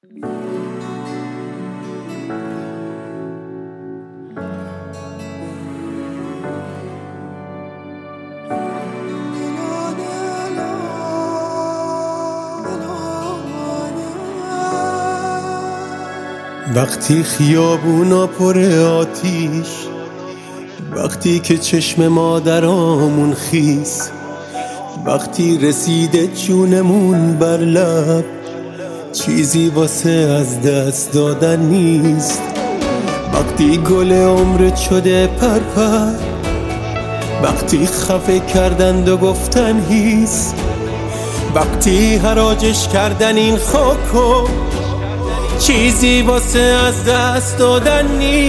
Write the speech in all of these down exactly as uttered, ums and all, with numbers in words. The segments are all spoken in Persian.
وقتی خیابونا پر آتیش، وقتی که چشم مادرامون خیس، وقتی رسیده جونمون بر لب، چیزی واسه از دست دادن نیست. وقتی گل عمرت شده پرپر، وقتی خفه کردند و گفتن هیس، وقتی حراجش کردن این خاکو، چیزی واسه از دست دادن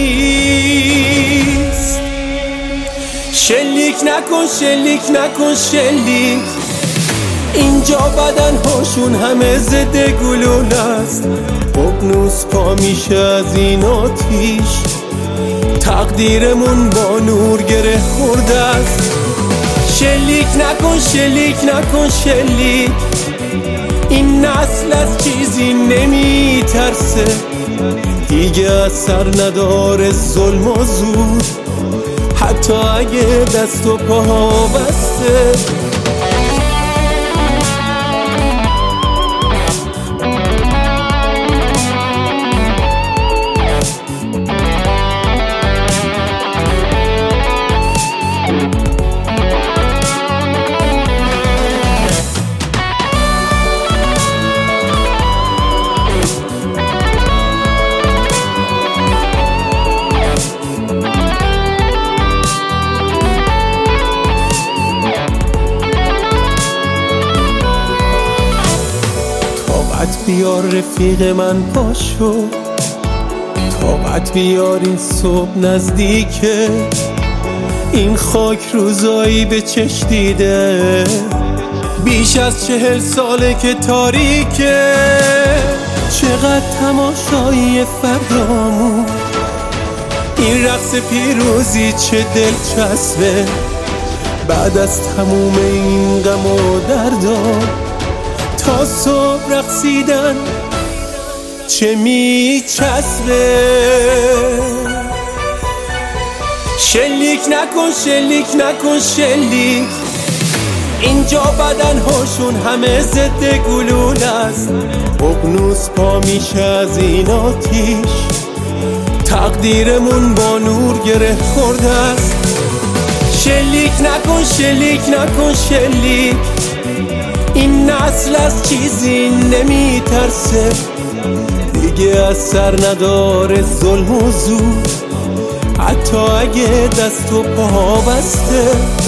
نیست. شلیک نکن شلیک نکن شلیک، اینجا بدن هاشون همه ضد گلوله است. ققنوس پا میشه از این آتیش، تقدیرمون با نور گره خورده است. شلیک نکن شلیک نکن شلیک، این نسل از چیزی نمی ترسه، دیگه اثر نداره ظلم و زور، حتی اگه دست و پاها بسته. طاقت بیار رفیق من پاشو، طاقت بیار این صبح نزدیکه، این خاک روزایی به چش دیده، بیش از چهل ساله که تاریکه. چقدر تماشایی فردامون، این رقص پیروزی چه دلچسبه، بعد از تموم این غم و دردا، تا صبح رقصیدن چه میچسبه. شلیک نکن شلیک نکن شلیک، اینجا بدن هاشون همه ضد گلوله است. ققنوس پا میشه از این آتیش، تقدیرمون با نور گره خورده است. شلیک نکن شلیک نکن شلیک، این نسل از چیزی نمی ترسه، دیگه اثر نداره ظلم و زور، حتی اگه دست و پا بسته.